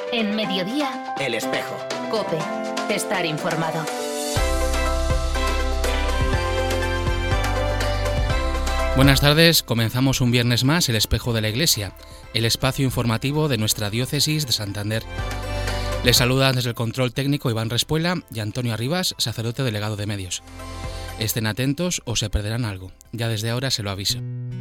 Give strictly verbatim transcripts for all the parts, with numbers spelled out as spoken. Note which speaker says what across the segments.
Speaker 1: En Mediodía,
Speaker 2: El Espejo.
Speaker 1: COPE. Estar informado.
Speaker 3: Buenas tardes, comenzamos un viernes más El Espejo de la Iglesia, el espacio informativo de nuestra diócesis de Santander. Les saludan desde el control técnico Iván Respuela y Antonio Arribas, sacerdote delegado de medios. Estén atentos o se perderán algo, ya desde ahora se lo aviso.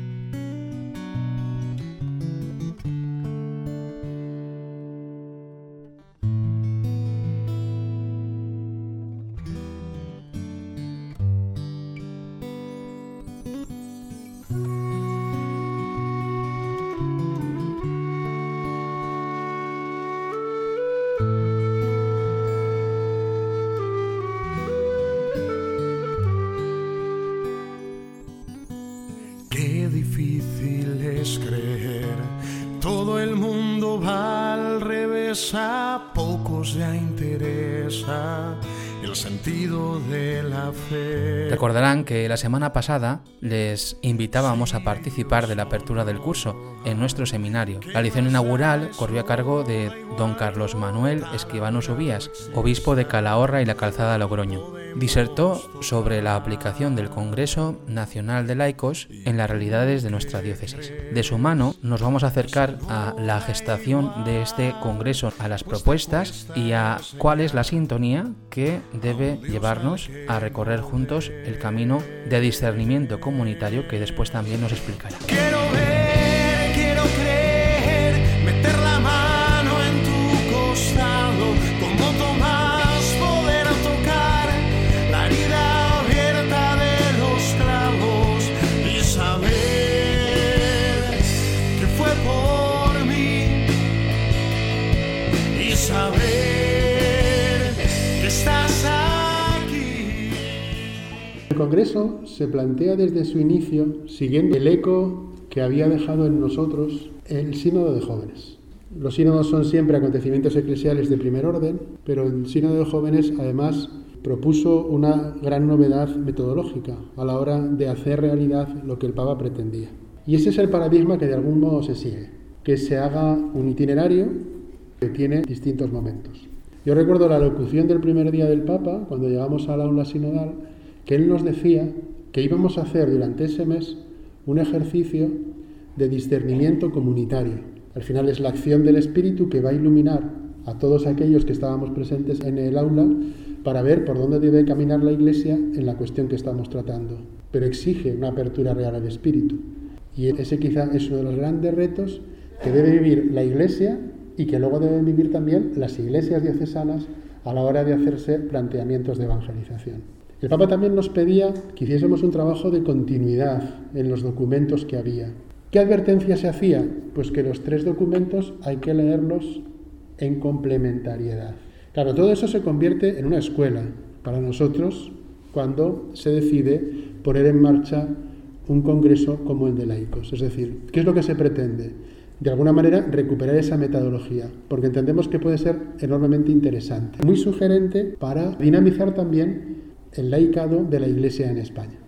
Speaker 4: Qué difícil es creer, todo el mundo va al revés, a pocos ya interesa el sentido de la fe.
Speaker 3: Recordarán que la semana pasada les invitábamos a participar de la apertura del curso en nuestro seminario. La lección inaugural corrió a cargo de don Carlos Manuel Escribano Subías, obispo de Calahorra y la Calzada Logroño. Disertó sobre la aplicación del Congreso Nacional de Laicos en las realidades de nuestra diócesis. De su mano nos vamos a acercar a la gestación de este Congreso, a las propuestas y a cuál es la sintonía que debe llevarnos a recorrer juntos el camino de discernimiento comunitario que después también nos explicará.
Speaker 4: Quiero ver, quiero creer, meter la mano en tu costado, como Tomás poder tocar la herida abierta de los clavos y saber que fue por mí y saber que estás aquí.
Speaker 5: El Congreso se plantea desde su inicio siguiendo el eco que había dejado en nosotros el Sínodo de Jóvenes. Los sínodos son siempre acontecimientos eclesiales de primer orden, pero el Sínodo de Jóvenes además propuso una gran novedad metodológica a la hora de hacer realidad lo que el Papa pretendía. Y ese es el paradigma que de algún modo se sigue, que se haga un itinerario que tiene distintos momentos. Yo recuerdo la locución del primer día del Papa, cuando llegamos al aula sinodal, que él nos decía que íbamos a hacer durante ese mes un ejercicio de discernimiento comunitario. Al final es la acción del Espíritu que va a iluminar a todos aquellos que estábamos presentes en el aula para ver por dónde debe caminar la Iglesia en la cuestión que estamos tratando. Pero exige una apertura real al Espíritu. Y ese quizá es uno de los grandes retos que debe vivir la Iglesia y que luego deben vivir también las iglesias diocesanas a la hora de hacerse planteamientos de evangelización. El Papa también nos pedía que hiciésemos un trabajo de continuidad en los documentos que había. ¿Qué advertencia se hacía? Pues que los tres documentos hay que leerlos en complementariedad. Claro, todo eso se convierte en una escuela para nosotros cuando se decide poner en marcha un congreso como el de laicos. Es decir, ¿qué es lo que se pretende? De alguna manera recuperar esa metodología, porque entendemos que puede ser enormemente interesante, muy sugerente para dinamizar también el laicado de la Iglesia en España.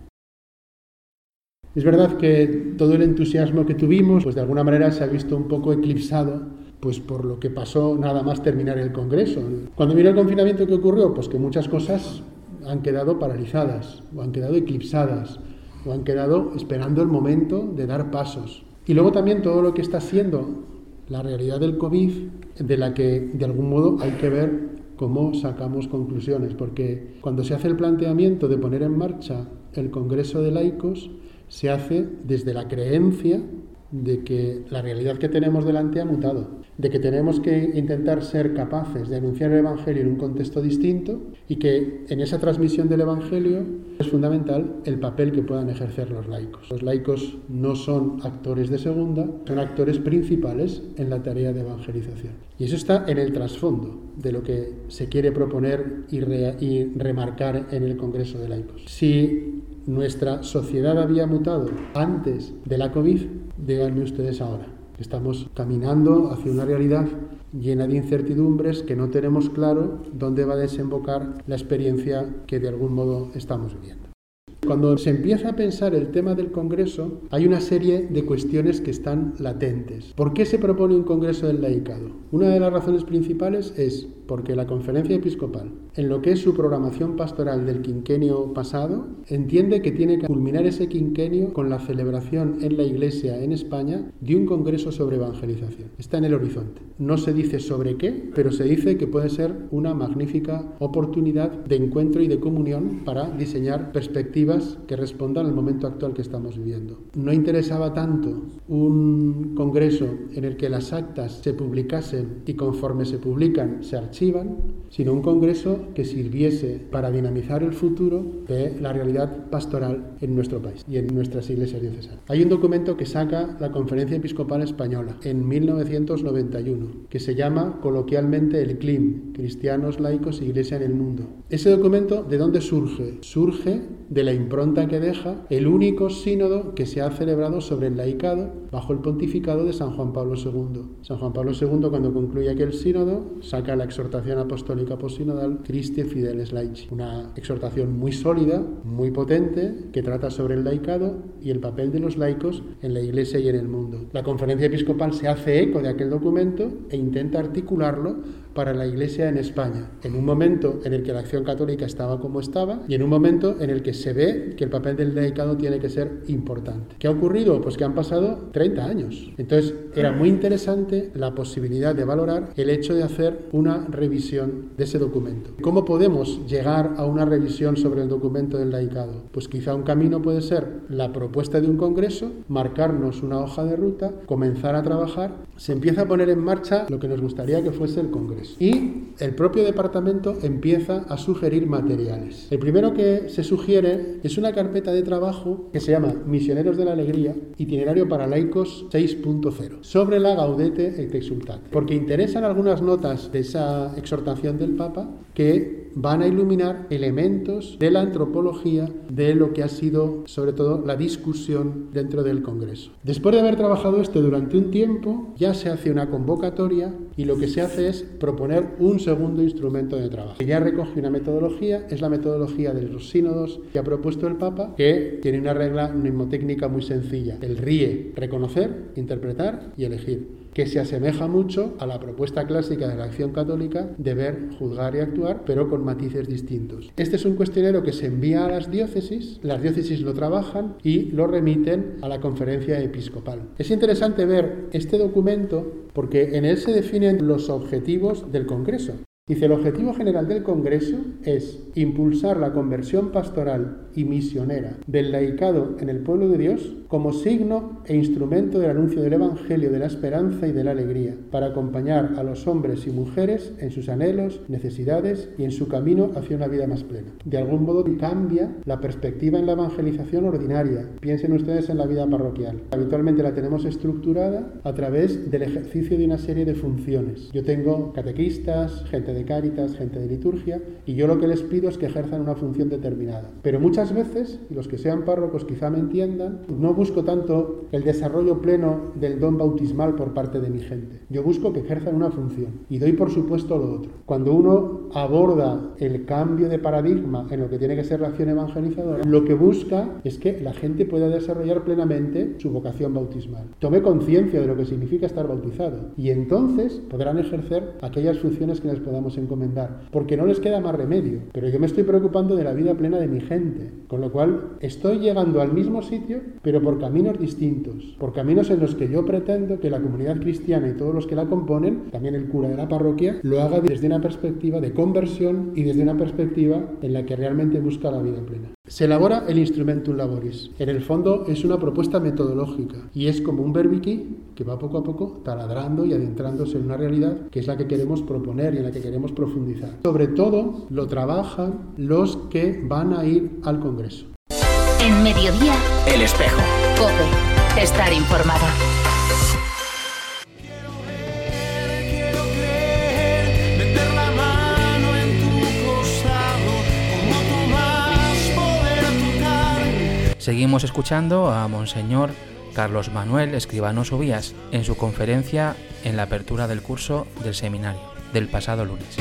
Speaker 5: Es verdad que todo el entusiasmo que tuvimos, pues de alguna manera se ha visto un poco eclipsado pues por lo que pasó nada más terminar el Congreso. Cuando vino el confinamiento, ¿qué ocurrió? Pues que muchas cosas han quedado paralizadas, o han quedado eclipsadas, o han quedado esperando el momento de dar pasos. Y luego también todo lo que está siendo la realidad del COVID, de la que de algún modo hay que ver cómo sacamos conclusiones, porque cuando se hace el planteamiento de poner en marcha el Congreso de Laicos, se hace desde la creencia de que la realidad que tenemos delante ha mutado, de que tenemos que intentar ser capaces de anunciar el Evangelio en un contexto distinto y que en esa transmisión del Evangelio es fundamental el papel que puedan ejercer los laicos. Los laicos no son actores de segunda, son actores principales en la tarea de evangelización. Y eso está en el trasfondo de lo que se quiere proponer y, re- y remarcar en el Congreso de Laicos. Si nuestra sociedad había mutado antes de la COVID, díganme ustedes ahora. Estamos caminando hacia una realidad llena de incertidumbres que no tenemos claro dónde va a desembocar la experiencia que de algún modo estamos viviendo. cuando se empieza a pensar el tema del Congreso, hay una serie de cuestiones que están latentes. ¿Por qué se propone un Congreso del Laicado? Una de las razones principales es porque la Conferencia Episcopal, en lo que es su programación pastoral del quinquenio pasado, entiende que tiene que culminar ese quinquenio con la celebración en la Iglesia en España de un Congreso sobre evangelización. Está en el horizonte. No se dice sobre qué, pero se dice que puede ser una magnífica oportunidad de encuentro y de comunión para diseñar perspectivas que respondan al momento actual que estamos viviendo. No interesaba tanto un congreso en el que las actas se publicasen y conforme se publican se archivan, sino un congreso que sirviese para dinamizar el futuro de la realidad pastoral en nuestro país y en nuestras iglesias diocesanas. Hay un documento que saca la Conferencia Episcopal Española en mil novecientos noventa y uno, que se llama coloquialmente el C L I M, Cristianos, Laicos e Iglesia en el Mundo. Ese documento, ¿de dónde surge? Surge de la impronta que deja el único sínodo que se ha celebrado sobre el laicado bajo el pontificado de San Juan Pablo segundo. San Juan Pablo segundo, cuando concluye aquel sínodo, saca la exhortación apostólica postsinodal Christi Fideles Laici, una exhortación muy sólida, muy potente, que trata sobre el laicado y el papel de los laicos en la Iglesia y en el mundo. La Conferencia Episcopal se hace eco de aquel documento e intenta articularlo para la Iglesia en España, en un momento en el que la acción católica estaba como estaba y en un momento en el que se ve que el papel del laicado tiene que ser importante. ¿Qué ha ocurrido? Pues que han pasado treinta años. Entonces, era muy interesante la posibilidad de valorar el hecho de hacer una revisión de ese documento. ¿Cómo podemos llegar a una revisión sobre el documento del laicado? Pues quizá un camino puede ser la propuesta de un congreso, marcarnos una hoja de ruta, comenzar a trabajar, se empieza a poner en marcha lo que nos gustaría que fuese el congreso. Y el propio departamento empieza a sugerir materiales. El primero que se sugiere es una carpeta de trabajo que se llama Misioneros de la Alegría, itinerario para laicos seis punto cero, sobre la Gaudete et Exsultate, porque interesan algunas notas de esa exhortación del Papa que van a iluminar elementos de la antropología de lo que ha sido, sobre todo, la discusión dentro del Congreso. Después de haber trabajado esto durante un tiempo, ya se hace una convocatoria y lo que se hace es proponer un segundo instrumento de trabajo, que ya recoge una metodología, es la metodología de los sínodos que ha propuesto el Papa, que tiene una regla mnemotécnica muy sencilla, el R I E, reconocer, interpretar y elegir, que se asemeja mucho a la propuesta clásica de la acción católica de ver, juzgar y actuar, pero con matices distintos. Este es un cuestionario que se envía a las diócesis, las diócesis lo trabajan y lo remiten a la Conferencia Episcopal. Es interesante ver este documento porque en él se definen los objetivos del Congreso. Dice, el objetivo general del Congreso es impulsar la conversión pastoral y misionera del laicado en el pueblo de Dios como signo e instrumento del anuncio del Evangelio de la esperanza y de la alegría, para acompañar a los hombres y mujeres en sus anhelos, necesidades y en su camino hacia una vida más plena. De algún modo cambia la perspectiva en la evangelización ordinaria. Piensen ustedes en la vida parroquial. Habitualmente la tenemos estructurada a través del ejercicio de una serie de funciones. Yo tengo catequistas, gente de Cáritas, gente de liturgia, y yo lo que les pido es que ejerzan una función determinada. Pero muchas veces, y los que sean párrocos quizá me entiendan, no busco tanto el desarrollo pleno del don bautismal por parte de mi gente. Yo busco que ejerzan una función y doy por supuesto lo otro. Cuando uno aborda el cambio de paradigma en lo que tiene que ser la acción evangelizadora, lo que busca es que la gente pueda desarrollar plenamente su vocación bautismal. Tome conciencia de lo que significa estar bautizado y entonces podrán ejercer aquellas funciones que les podamos encomendar, porque no les queda más remedio. Pero yo me estoy preocupando de la vida plena de mi gente, con lo cual estoy llegando al mismo sitio, pero por caminos distintos, por caminos en los que yo pretendo que la comunidad cristiana y todos los que la componen, también el cura de la parroquia, lo haga desde una perspectiva de conversión y desde una perspectiva en la que realmente busca la vida plena. Se elabora el Instrumentum Laboris. En el fondo es una propuesta metodológica y es como un berbiquí que va poco a poco taladrando y adentrándose en una realidad que es la que queremos proponer y en la que queremos profundizar. Sobre todo lo trabajan los que van a ir al Congreso.
Speaker 1: En Mediodía,
Speaker 2: El Espejo.
Speaker 1: COPE. Estar informado.
Speaker 3: Seguimos escuchando a Monseñor Carlos Manuel Escribano Subías en su conferencia en la apertura del curso del seminario del pasado lunes.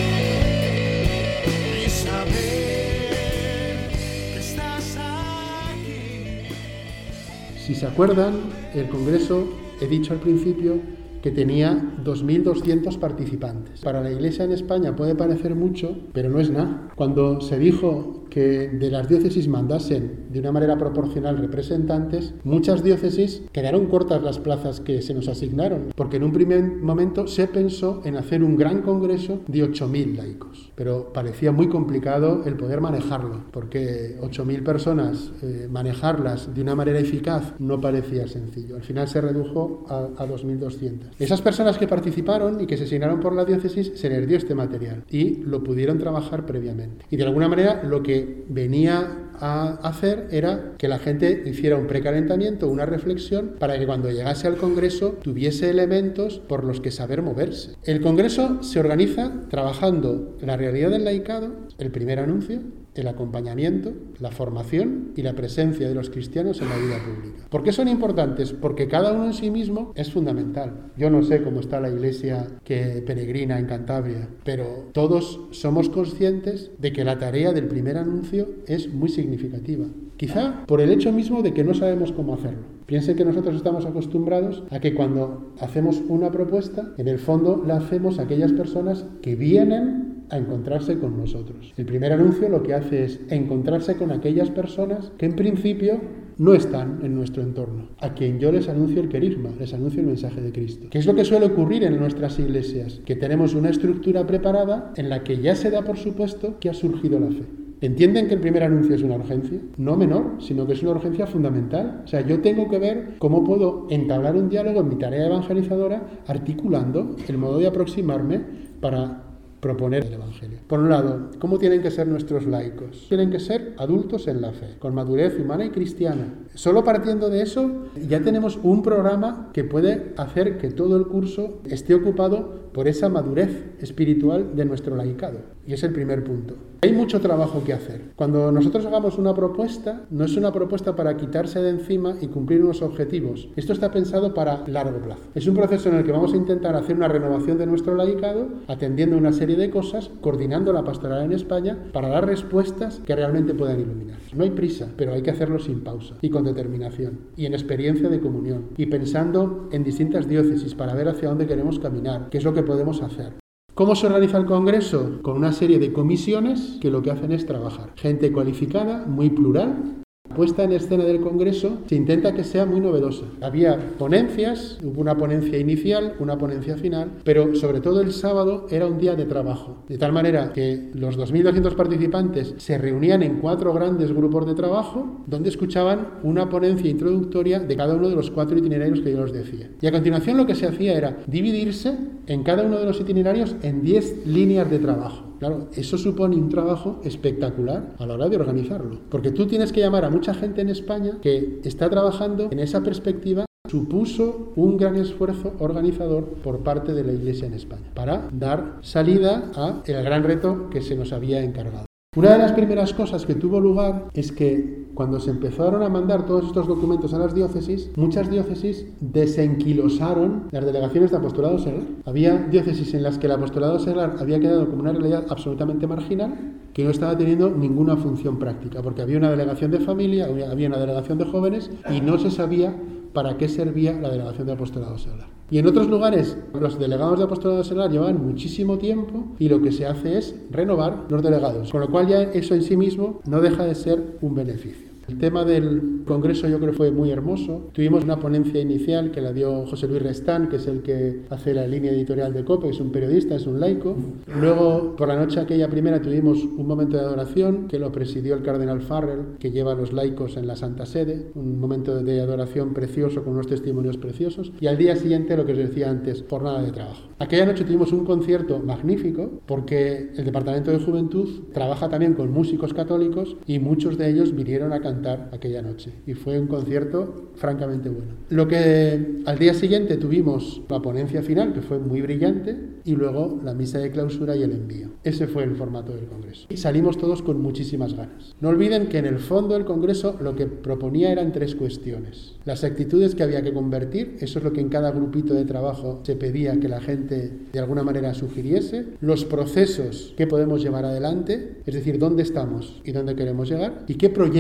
Speaker 5: Si se acuerdan, el Congreso, he dicho al principio, que tenía dos mil doscientos participantes. Para la Iglesia en España puede parecer mucho, pero no es nada. Cuando se dijo que de las diócesis mandasen de una manera proporcional representantes, muchas diócesis quedaron cortas las plazas que se nos asignaron, porque en un primer momento se pensó en hacer un gran congreso de ocho mil laicos, pero parecía muy complicado el poder manejarlo, porque ocho mil personas, eh, manejarlas de una manera eficaz no parecía sencillo. Al final se redujo a, a dos mil doscientos. Esas personas que participaron y que se asignaron por la diócesis, se les dio este material y lo pudieron trabajar previamente. Y de alguna manera lo que venía a hacer era que la gente hiciera un precalentamiento, una reflexión, para que cuando llegase al Congreso tuviese elementos por los que saber moverse. El Congreso se organiza trabajando la realidad del laicado, el primer anuncio, el acompañamiento, la formación y la presencia de los cristianos en la vida pública. ¿Por qué son importantes? Porque cada uno en sí mismo es fundamental. Yo no sé cómo está la iglesia que peregrina en Cantabria, pero todos somos conscientes de que la tarea del primer anuncio es muy significativa. Quizá por el hecho mismo de que no sabemos cómo hacerlo. Piensen que nosotros estamos acostumbrados a que cuando hacemos una propuesta, en el fondo la hacemos a aquellas personas que vienen a encontrarse con nosotros. El primer anuncio lo que hace es encontrarse con aquellas personas que en principio no están en nuestro entorno, a quien yo les anuncio el querigma, les anuncio el mensaje de Cristo. ¿Qué es lo que suele ocurrir en nuestras iglesias? Que tenemos una estructura preparada en la que ya se da por supuesto que ha surgido la fe. ¿Entienden que el primer anuncio es una urgencia? No menor, sino que es una urgencia fundamental. O sea, yo tengo que ver cómo puedo entablar un diálogo en mi tarea evangelizadora articulando el modo de aproximarme para proponer el Evangelio. Por un lado, ¿cómo tienen que ser nuestros laicos? Tienen que ser adultos en la fe, con madurez humana y cristiana. Solo partiendo de eso, ya tenemos un programa que puede hacer que todo el curso esté ocupado por esa madurez espiritual de nuestro laicado. Y es el primer punto. Hay mucho trabajo que hacer. Cuando nosotros hagamos una propuesta, no es una propuesta para quitarse de encima y cumplir unos objetivos. Esto está pensado para largo plazo. Es un proceso en el que vamos a intentar hacer una renovación de nuestro laicado, atendiendo una serie de cosas, coordinando la pastoral en España para dar respuestas que realmente puedan iluminar. No hay prisa, pero hay que hacerlo sin pausa y con determinación y en experiencia de comunión y pensando en distintas diócesis para ver hacia dónde queremos caminar, qué es lo que podemos hacer. ¿Cómo se organiza el Congreso? Con una serie de comisiones que lo que hacen es trabajar. Gente cualificada, muy plural. La puesta en escena del Congreso se intenta que sea muy novedosa. Había ponencias, hubo una ponencia inicial, una ponencia final, pero sobre todo el sábado era un día de trabajo. De tal manera que los dos mil doscientos participantes se reunían en cuatro grandes grupos de trabajo donde escuchaban una ponencia introductoria de cada uno de los cuatro itinerarios que yo les decía. Y a continuación lo que se hacía era dividirse en cada uno de los itinerarios en diez líneas de trabajo. Claro, eso supone un trabajo espectacular a la hora de organizarlo, porque tú tienes que llamar a mucha gente en España que está trabajando en esa perspectiva. Supuso un gran esfuerzo organizador por parte de la Iglesia en España para dar salida al gran reto que se nos había encargado. Una de las primeras cosas que tuvo lugar es que cuando se empezaron a mandar todos estos documentos a las diócesis, muchas diócesis desenquilosaron las delegaciones de apostolado seglar. Había diócesis en las que el apostolado seglar había quedado como una realidad absolutamente marginal, que no estaba teniendo ninguna función práctica, porque había una delegación de familia, había una delegación de jóvenes y no se sabía para qué servía la delegación de apostolado seglar. Y en otros lugares, los delegados de apostolado seglar llevaban muchísimo tiempo y lo que se hace es renovar los delegados, con lo cual ya eso en sí mismo no deja de ser un beneficio. El tema del Congreso yo creo fue muy hermoso. Tuvimos una ponencia inicial que la dio José Luis Restán, que es el que hace la línea editorial de COPE, es un periodista, es un laico. Luego, por la noche aquella primera, tuvimos un momento de adoración que lo presidió el cardenal Farrell, que lleva a los laicos en la Santa Sede, un momento de adoración precioso con unos testimonios preciosos. Y al día siguiente, lo que os decía antes, jornada de trabajo. Aquella noche tuvimos un concierto magnífico porque el Departamento de Juventud trabaja también con músicos católicos y muchos de ellos vinieron a cantar aquella noche y fue un concierto francamente bueno. Lo que al día siguiente tuvimos la ponencia final, que fue muy brillante, y luego la misa de clausura y el envío. Ese fue el formato del Congreso. Y salimos todos con muchísimas ganas. No olviden que en el fondo del Congreso lo que proponía eran tres cuestiones. Las actitudes que había que convertir, eso es lo que en cada grupito de trabajo se pedía que la gente de alguna manera sugiriese. Los procesos que podemos llevar adelante, es decir, dónde estamos y dónde queremos llegar, y qué proyectos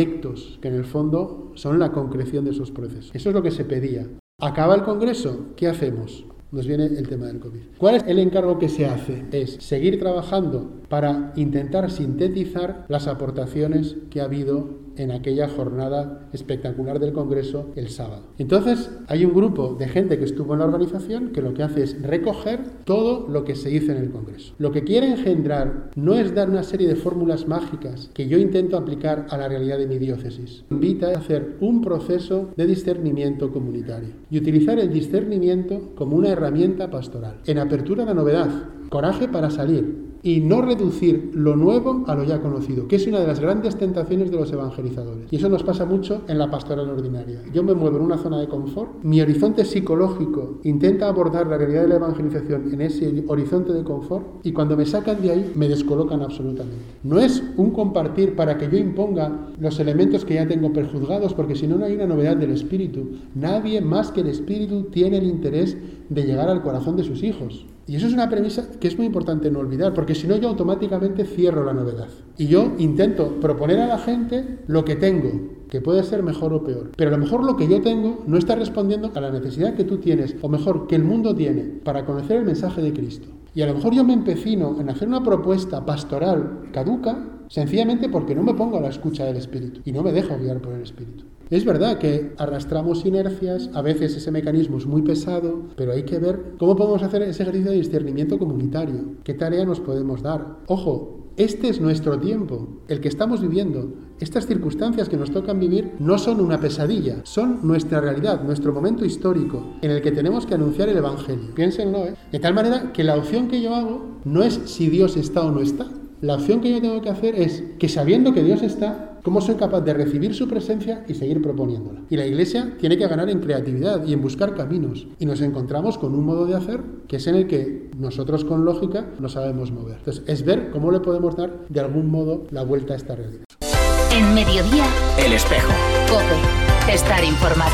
Speaker 5: frutos, que en el fondo son la concreción de esos procesos. Eso es lo que se pedía. ¿Acaba el Congreso? ¿Qué hacemos? Nos viene el tema del COVID. ¿Cuál es el encargo que se hace? Es seguir trabajando para intentar sintetizar las aportaciones que ha habido en aquella jornada espectacular del Congreso el sábado. Entonces, hay un grupo de gente que estuvo en la organización que lo que hace es recoger todo lo que se hizo en el Congreso. Lo que quiere engendrar no es dar una serie de fórmulas mágicas que yo intento aplicar a la realidad de mi diócesis. Invita a hacer un proceso de discernimiento comunitario y utilizar el discernimiento como una herramienta pastoral. En apertura a la novedad, coraje para salir y no reducir lo nuevo a lo ya conocido, que es una de las grandes tentaciones de los evangelizadores. Y eso nos pasa mucho en la pastoral ordinaria. Yo me muevo en una zona de confort, mi horizonte psicológico intenta abordar la realidad de la evangelización en ese horizonte de confort y cuando me sacan de ahí me descolocan absolutamente. No es un compartir para que yo imponga los elementos que ya tengo prejuzgados, porque si no, no hay una novedad del Espíritu. Nadie más que el Espíritu tiene el interés de llegar al corazón de sus hijos. Y eso es una premisa que es muy importante no olvidar, porque si no yo automáticamente cierro la novedad. Y yo intento proponer a la gente lo que tengo, que puede ser mejor o peor. Pero a lo mejor lo que yo tengo no está respondiendo a la necesidad que tú tienes, o mejor, que el mundo tiene, para conocer el mensaje de Cristo. Y a lo mejor yo me empecino en hacer una propuesta pastoral caduca, sencillamente porque no me pongo a la escucha del Espíritu y no me dejo guiar por el Espíritu. Es verdad que arrastramos inercias, a veces ese mecanismo es muy pesado, pero hay que ver cómo podemos hacer ese ejercicio de discernimiento comunitario, qué tarea nos podemos dar. Ojo, este es nuestro tiempo, el que estamos viviendo. Estas circunstancias que nos tocan vivir no son una pesadilla, son nuestra realidad, nuestro momento histórico en el que tenemos que anunciar el Evangelio. Piénsenlo, ¿eh? De tal manera que la opción que yo hago no es si Dios está o no está. La opción que yo tengo que hacer es que sabiendo que Dios está, ¿cómo soy capaz de recibir su presencia y seguir proponiéndola? Y la Iglesia tiene que ganar en creatividad y en buscar caminos. Y nos encontramos con un modo de hacer que es en el que nosotros con lógica no sabemos mover. Entonces, es ver cómo le podemos dar de algún modo la vuelta a esta realidad.
Speaker 1: En Mediodía,
Speaker 2: El Espejo.
Speaker 1: COPE. Estar informado.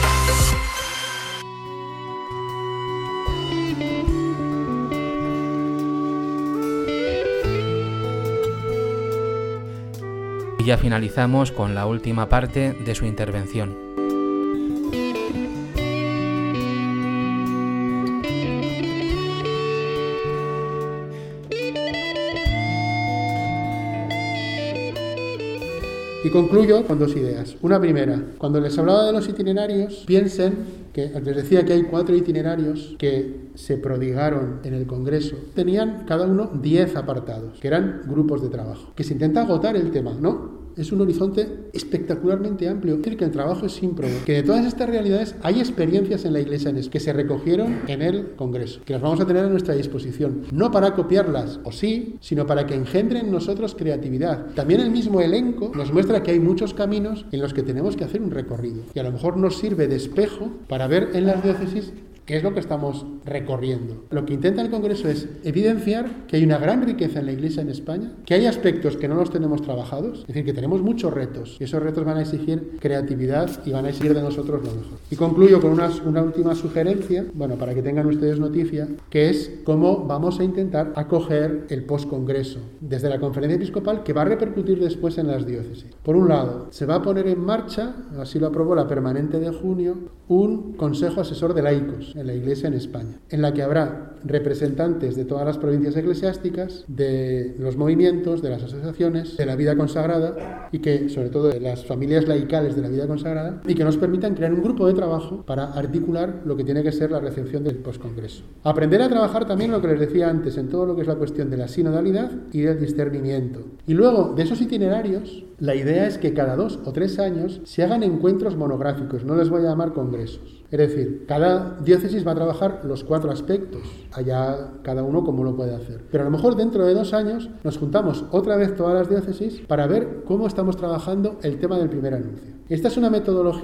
Speaker 3: Y ya finalizamos con la última parte de su intervención.
Speaker 5: Y concluyo con dos ideas. Una primera, cuando les hablaba de los itinerarios, piensen que, les decía que hay cuatro itinerarios que se prodigaron en el Congreso. Tenían cada uno diez apartados, que eran grupos de trabajo, que se intenta agotar el tema, ¿no? Es un horizonte espectacularmente amplio. Es decir, que el trabajo es ímprobo. Que de todas estas realidades hay experiencias en la Iglesia que se recogieron en el Congreso, que las vamos a tener a nuestra disposición. No para copiarlas, o sí, sino para que engendren en nosotros creatividad. También el mismo elenco nos muestra que hay muchos caminos en los que tenemos que hacer un recorrido. Y a lo mejor nos sirve de espejo para ver en las diócesis ¿qué es lo que estamos recorriendo? Lo que intenta el Congreso es evidenciar que hay una gran riqueza en la Iglesia en España, que hay aspectos que no los tenemos trabajados, es decir, que tenemos muchos retos, y esos retos van a exigir creatividad y van a exigir de nosotros lo mejor. Y concluyo con una, una última sugerencia, bueno, para que tengan ustedes noticia, que es cómo vamos a intentar acoger el post-Congreso desde la Conferencia Episcopal, que va a repercutir después en las diócesis. Por un lado, se va a poner en marcha, así lo aprobó la permanente de junio, un Consejo Asesor de Laicos en la Iglesia en España, en la que habrá representantes de todas las provincias eclesiásticas, de los movimientos, de las asociaciones, de la vida consagrada y que, sobre todo, de las familias laicales de la vida consagrada, y que nos permitan crear un grupo de trabajo para articular lo que tiene que ser la recepción del postcongreso. Aprender a trabajar también lo que les decía antes en todo lo que es la cuestión de la sinodalidad y del discernimiento. Y luego, de esos itinerarios, la idea es que cada dos o tres años se hagan encuentros monográficos, no les voy a llamar congresos. Es decir, cada diócesis va a trabajar los cuatro aspectos, allá cada uno como lo puede hacer. Pero a lo mejor dentro de dos años nos juntamos otra vez todas las diócesis para ver cómo estamos trabajando el tema del primer anuncio. Esta es una metodología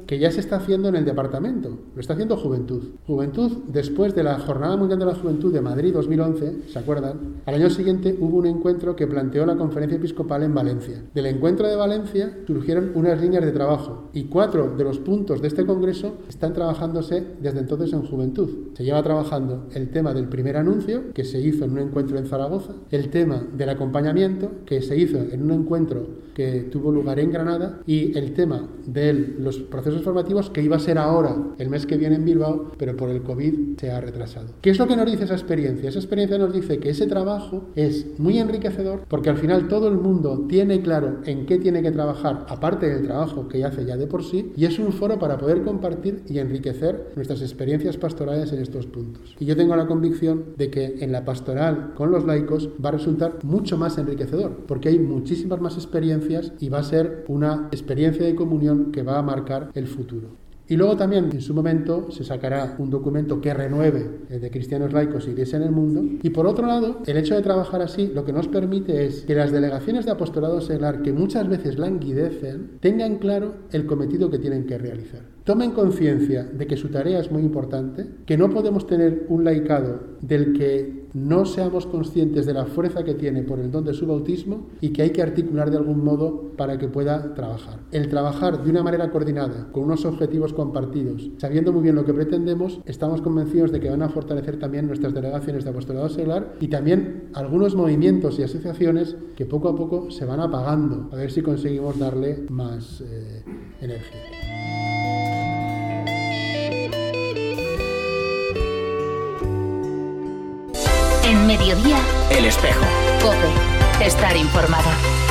Speaker 5: que ya se está haciendo en el departamento, lo está haciendo Juventud. Juventud, después de la Jornada Mundial de la Juventud de Madrid dos mil once, ¿se acuerdan? Al año siguiente hubo un encuentro que planteó la Conferencia Episcopal en Valencia. Del encuentro de Valencia surgieron unas líneas de trabajo y cuatro de los puntos de este congreso están trabajándose desde entonces en Juventud. Se lleva trabajando el tema del primer anuncio, que se hizo en un encuentro en Zaragoza, el tema del acompañamiento, que se hizo en un encuentro que tuvo lugar en Granada, y el tema de los procesos formativos, que iba a ser ahora, el mes que viene en Bilbao, pero por el COVID se ha retrasado. ¿Qué es lo que nos dice esa experiencia? Esa experiencia nos dice que ese trabajo es muy enriquecedor, porque al final todo el mundo tiene claro en qué tiene que trabajar, aparte del trabajo que hace ya de por sí, y es un foro para poder compartir y enriquecer nuestras experiencias pastorales en estos puntos. Y yo tengo la convicción de que en la pastoral con los laicos va a resultar mucho más enriquecedor, porque hay muchísimas más experiencias y va a ser una experiencia de comunión que va a marcar el futuro. Y luego también en su momento se sacará un documento que renueve el de Cristianos Laicos y Iglesia en el Mundo. Y por otro lado, el hecho de trabajar así lo que nos permite es que las delegaciones de apostolado seglar, que muchas veces languidecen, tengan claro el cometido que tienen que realizar. Tomen conciencia de que su tarea es muy importante, que no podemos tener un laicado del que no seamos conscientes de la fuerza que tiene por el don de su bautismo y que hay que articular de algún modo para que pueda trabajar. El trabajar de una manera coordinada, con unos objetivos compartidos, sabiendo muy bien lo que pretendemos, estamos convencidos de que van a fortalecer también nuestras delegaciones de apostolado seglar y también algunos movimientos y asociaciones que poco a poco se van apagando, a ver si conseguimos darle más eh, energía.
Speaker 1: En Mediodía,
Speaker 2: El Espejo.
Speaker 1: COPE. Estar informado.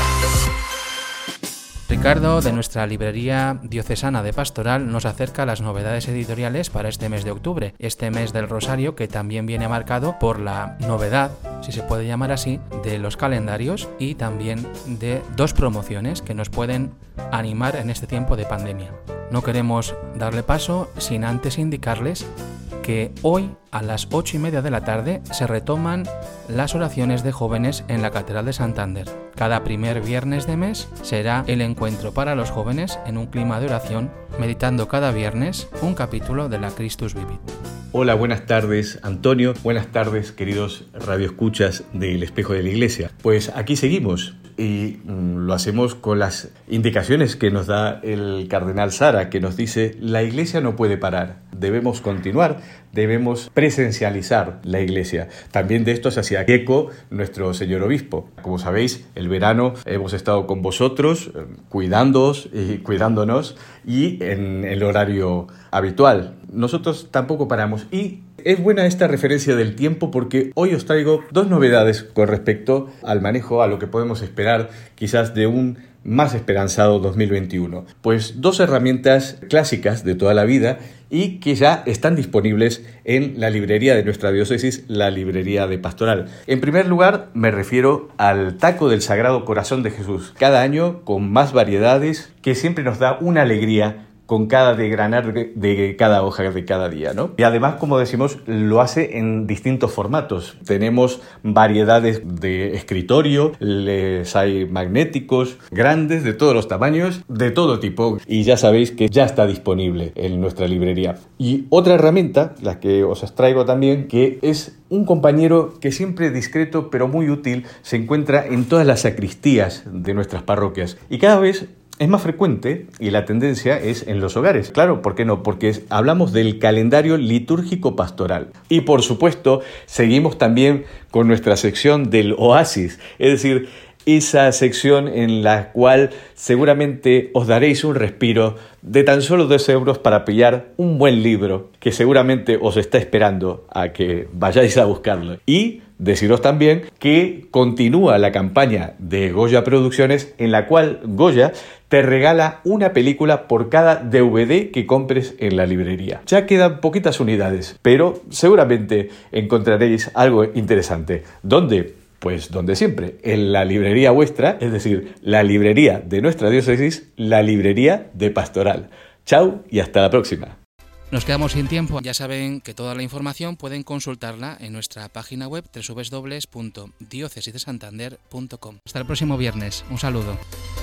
Speaker 3: Ricardo, de nuestra librería diocesana de Pastoral, nos acerca las novedades editoriales para este mes de octubre, este mes del Rosario, que también viene marcado por la novedad, si se puede llamar así, de los calendarios y también de dos promociones que nos pueden animar en este tiempo de pandemia. No queremos darle paso sin antes indicarles que hoy a las ocho y media de la tarde se retoman las oraciones de jóvenes en la Catedral de Santander. Cada primer viernes de mes será el encuentro para los jóvenes en un clima de oración, meditando cada viernes un capítulo de la Christus Vivit.
Speaker 6: Hola, buenas tardes, Antonio. Buenas tardes, queridos radioescuchas del Espejo de la Iglesia. Pues aquí seguimos y mm, lo hacemos con las indicaciones que nos da el cardenal Sara, que nos dice: la Iglesia no puede parar, debemos continuar, debemos presencializar la Iglesia. También de esto se hacía eco nuestro señor obispo. Como sabéis, el verano hemos estado con vosotros, eh, cuidándoos y cuidándonos, y en el horario habitual. Nosotros tampoco paramos, y es buena esta referencia del tiempo porque hoy os traigo dos novedades con respecto al manejo, a lo que podemos esperar quizás de un más esperanzado dos mil veintiuno. Pues dos herramientas clásicas de toda la vida y que ya están disponibles en la librería de nuestra diócesis, la librería de Pastoral. En primer lugar, me refiero al taco del Sagrado Corazón de Jesús, cada año con más variedades, que siempre nos da una alegría con cada degranar de cada hoja de cada día, ¿no? Y además, como decimos, lo hace en distintos formatos. Tenemos variedades de escritorio, les hay magnéticos, grandes, de todos los tamaños, de todo tipo. Y ya sabéis que ya está disponible en nuestra librería. Y otra herramienta, la que os traigo también, que es un compañero que siempre discreto pero muy útil, se encuentra en todas las sacristías de nuestras parroquias. Y cada vez es más frecuente, y la tendencia es en los hogares. Claro, ¿por qué no? Porque es, hablamos del calendario litúrgico pastoral. Y por supuesto, seguimos también con nuestra sección del Oasis, es decir, esa sección en la cual seguramente os daréis un respiro de tan solo dos euros para pillar un buen libro que seguramente os está esperando a que vayáis a buscarlo. Y deciros también que continúa la campaña de Goya Producciones, en la cual Goya te regala una película por cada D V D que compres en la librería. Ya quedan poquitas unidades, pero seguramente encontraréis algo interesante. ¿Dónde? Pues donde siempre, en la librería vuestra, es decir, la librería de nuestra diócesis, la librería de Pastoral. Chao y hasta la próxima.
Speaker 3: Nos quedamos sin tiempo. Ya saben que toda la información pueden consultarla en nuestra página web doble u doble u doble u punto diócesis de santander punto com. Hasta el próximo viernes. Un saludo.